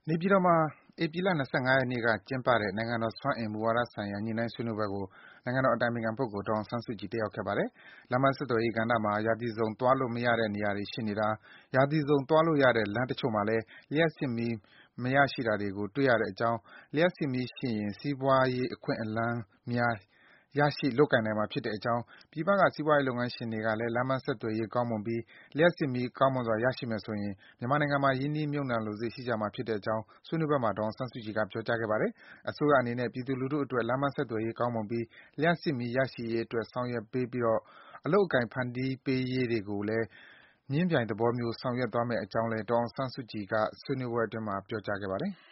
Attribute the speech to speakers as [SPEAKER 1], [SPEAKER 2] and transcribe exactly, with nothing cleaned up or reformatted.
[SPEAKER 1] နေပြည်တော်မှာ ဧပြီလ ၂၅ ရက်နေ့က ကျင်းပတဲ့ နိုင်ငံတော်စွမ်းအင်မူဝါဒဆိုင်ရာ ညှိနှိုင်းဆွေးနွေးပွဲကို နိုင်ငံတော်အတိုင်ပင်ခံပုဂ္ဂိုလ် ဒေါ်အောင်ဆန်းစုကြည် တက်ရောက်ခဲ့ပါတယ်။ လမ်းပန်းဆက်သွယ်ရေးကဏ္ဍမှာ ရာသီစုံသွားလို့မရတဲ့နေရာတွေရှိနေတာ၊ ရာသီစုံသွားလို့ရတဲ့ လမ်းတချို့မှာလည်း လျှပ်စစ်မီးမရရှိတာတွေကို တွေ့ရတဲ့အကြောင်း၊ လျှပ်စစ်မီးရှိရင် စီးပွားရေးအခွင့်အလမ်းများ ရရှိလုပ်ကိုင်နိုင်မှာဖြစ်တဲ့အကြောင်း၊ ပြည်ပက စီးပွားရေးလုပ်ငန်းရှင်တွေကလည်း လမ်းပန်းဆက်သွယ်ရေးကောင်းမွန်ပြီး လျှပ်စစ်မီးကောင်းမွန်စွာရရှိမယ်ဆိုရင် မြန်မာနိုင်ငံမှာ ရင်းနှီးမြှုပ်နှံလိုစိတ်ရှိကြမှာဖြစ်တဲ့အကြောင်း ဆွေးနွေးပွဲမှာ ဒေါ်အောင်ဆန်းစုကြည်က ပြောကြားခဲ့ပါတယ်။ အစိုးရအနေနဲ့ ပြည်သူလူထုအတွက် လမ်းပန်းဆက်သွယ်ရေးကောင်းမွန်ပြီး လျှပ်စစ်မီးရရှိရေးအတွက် ဆောင်ရွက်ပေးပြီး အလုပ်အကိုင်ဖန်တီးပေးရေးတွေကိုလည်း မျဉ်းပြိုင်သဘောမျိုး ဆောင်ရွက်သွားမယ့်အကြောင်းလည်း ဒေါ်အောင်ဆန်းစုကြည်က ဆွေးနွေးပွဲအတွင်း ပြောကြားခဲ့ပါတယ်။